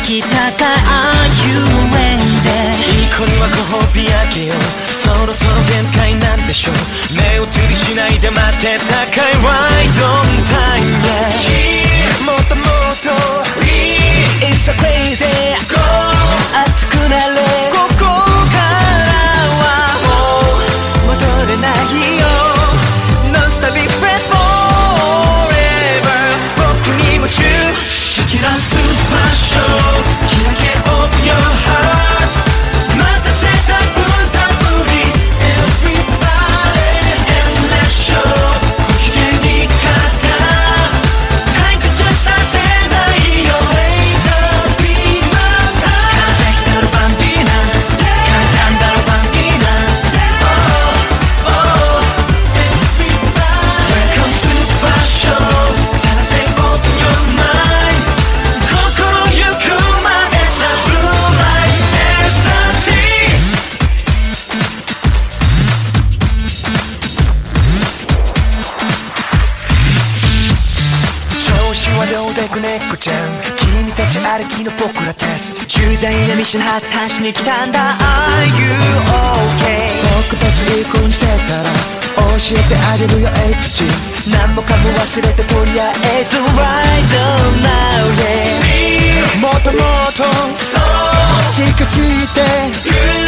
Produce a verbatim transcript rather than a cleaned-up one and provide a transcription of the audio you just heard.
きたか Are you ready いい子にはご褒美あげようそろそろ限界なんでしょう目移りしないで待ってたかい Why don't time yeah もっともっと It's so crazy Go 熱くなれここからはもう戻れないよ Non-stop express forever 僕に夢中 Check it out super show 開け Open your heart 待たせた分たっぷり Everybody and let's show 不機嫌に勝った退屈させないよ Raise up be my time 完璧だろバンビーナ簡単だろバンビーナ Oh oh Everybody Welcome super show さらせ Open your mind 心ゆくまでさ Blue light ecstasy 調子はどうでくねっこちゃん君たちありきの僕らです重大なミッション果たしに来たんだ Are you okay 特別いい子にしてたら教えてあげるよ エイチジー 何もかも忘れてとりあえず Right on now yeah もっともっと近づいて